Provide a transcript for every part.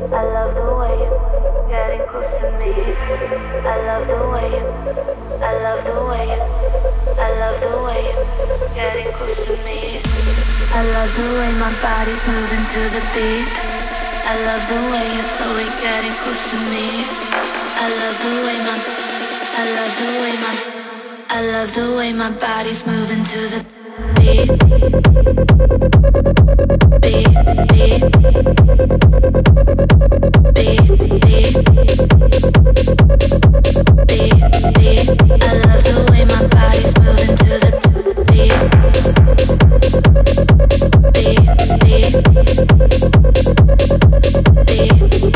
I love the way you're getting close to me. I love the way you, I love the way you, I love the way you're getting close to me. I love the way my body's moving to the beat. I love the way you're slowly getting close to me. I love the way my, I love the way my, I love the way my body's moving to the beat. Beat, beat, beat, beat, beat, beat. I love the way my body's moving to the beat. Beat, beat, beat,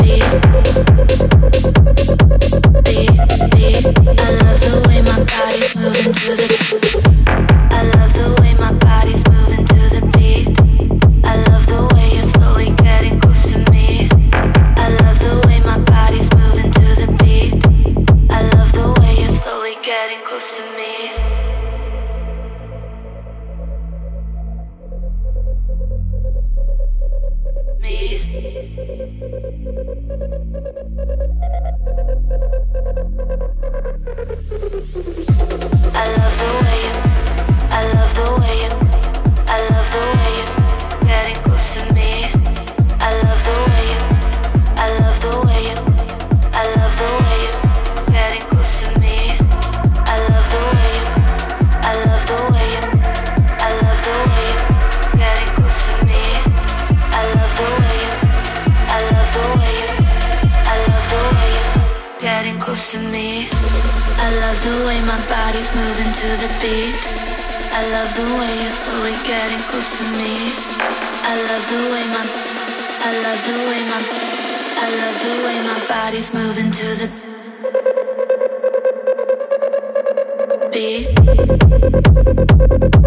beat, beat, beat. I love the way my body's moving to the. I love the way my body's moving to the beat. I love the way you're slowly getting close to me. I love the way my body's moving to the beat. I love the way you're slowly getting close to me. I love the way you, I love the way you, I love the way you're getting close to me. I love the way you, I love the way you, I love the way you're getting close to me. I love the way you, I love the way you, I love the way you're getting close to me. I love the way you, I love the way you, I love the way you're getting close to me. I love the way my body's moving to the beat. I love the way you're slowly getting close to me. I love the way my, I love the way my, I love the way my body's moving to the beat.